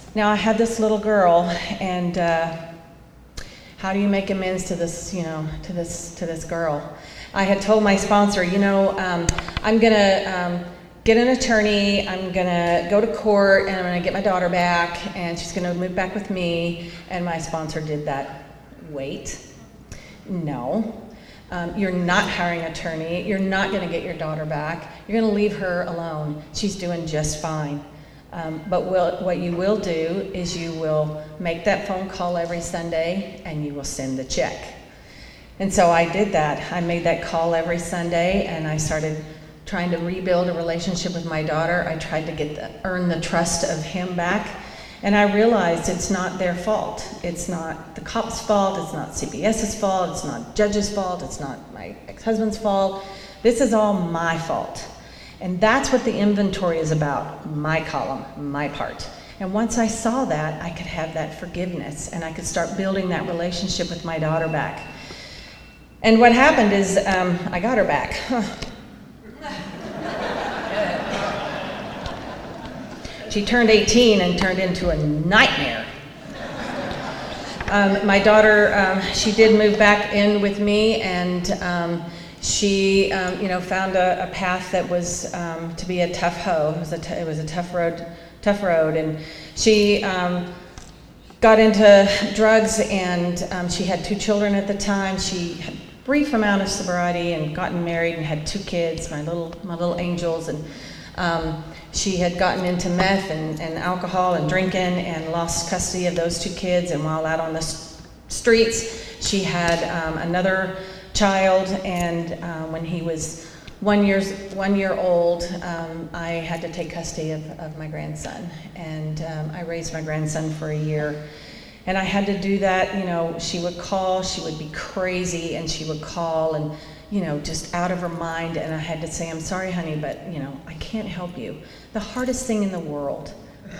Now I had this little girl, and how do you make amends to this, to this girl? I had told my sponsor, I'm gonna get an attorney, I'm gonna go to court, and I'm gonna get my daughter back, and she's gonna move back with me. And my sponsor did that. Wait, no. You're not hiring an attorney. You're not going to get your daughter back. You're going to leave her alone. She's doing just fine. But what you will do is you will make that phone call every Sunday, and you will send the check. And so I did that. I made that call every Sunday, and I started trying to rebuild a relationship with my daughter. I tried to earn the trust of him back. And I realized it's not their fault. It's not the cop's fault. It's not CPS's fault. It's not judge's fault. It's not my ex-husband's fault. This is all my fault. And that's what the inventory is about, my column, my part. And once I saw that, I could have that forgiveness, and I could start building that relationship with my daughter back. And what happened is I got her back. She turned 18 and turned into a nightmare. My daughter, she did move back in with me, and she, found a path that was to be a tough hoe. It was a tough road, and she got into drugs, and she had 2 children at the time. She had a brief amount of sobriety and gotten married and had 2 kids, my little angels, and she had gotten into meth and alcohol and drinking and lost custody of those 2 kids. And while out on the streets, she had another child. And when he was 1 year old, I had to take custody of my grandson. And I raised my grandson for a year. And I had to do that. She would call, she would be crazy, and she would call and just out of her mind, and I had to say, I'm sorry, honey, but, I can't help you. The hardest thing in the world,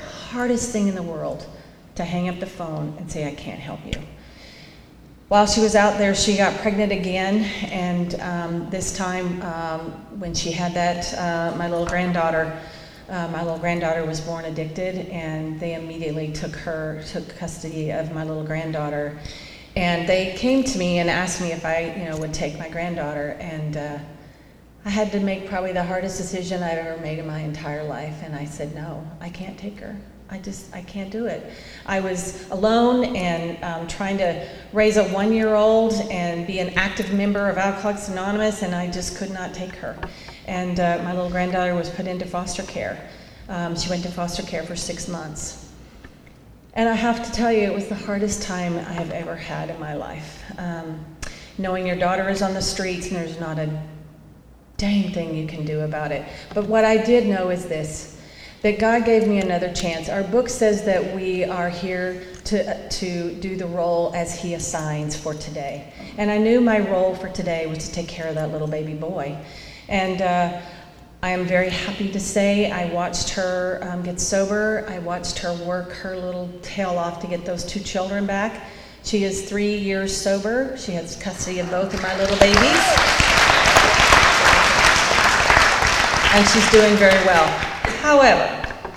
to hang up the phone and say, I can't help you. While she was out there, she got pregnant again, and this time, when she had that, my little granddaughter was born addicted, and they immediately took custody of my little granddaughter. And they came to me and asked me if I, would take my granddaughter, and I had to make probably the hardest decision I've ever made in my entire life, and I said, no, I can't take her. I can't do it. I was alone and trying to raise a 1-year-old and be an active member of Alcoholics Anonymous, and I just could not take her. And my little granddaughter was put into foster care. She went to foster care for 6 months. And I have to tell you, it was the hardest time I have ever had in my life. Knowing your daughter is on the streets and there's not a dang thing you can do about it. But what I did know is this, that God gave me another chance. Our book says that we are here to do the role as He assigns for today. And I knew my role for today was to take care of that little baby boy. And I am very happy to say I watched her get sober. I watched her work her little tail off to get those 2 children back. She is 3 years sober. She has custody of both of my little babies. And she's doing very well. However,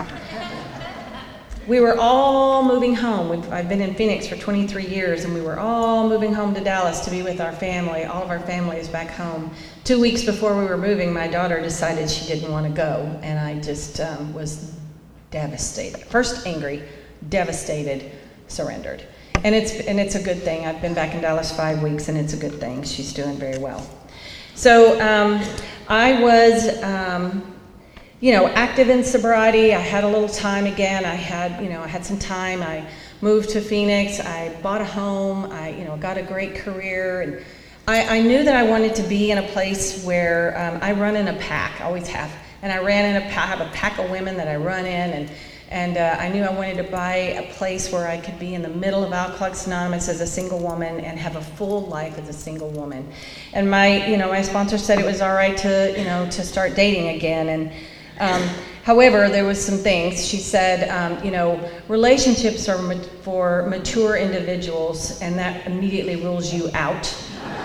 we were all moving home. I've been in Phoenix for 23 years, and we were all moving home to Dallas to be with our family. All of our family is back home. 2 weeks before we were moving, my daughter decided she didn't want to go, and I just was devastated. First angry, devastated, surrendered. And it's a good thing. I've been back in Dallas 5 weeks, and it's a good thing. She's doing very well. So I was active in sobriety. I had a little time again. I had some time. I moved to Phoenix. I bought a home. I got a great career, and I knew that I wanted to be in a place where I run in a pack, always have, and I have a pack of women that I run in, and I knew I wanted to buy a place where I could be in the middle of Alcoholics Anonymous as a single woman and have a full life as a single woman. And my sponsor said it was all right to start dating again, and however, there was some things. She said, relationships are for mature individuals, and that immediately rules you out.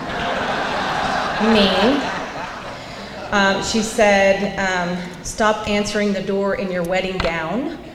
Me. She said, stop answering the door in your wedding gown.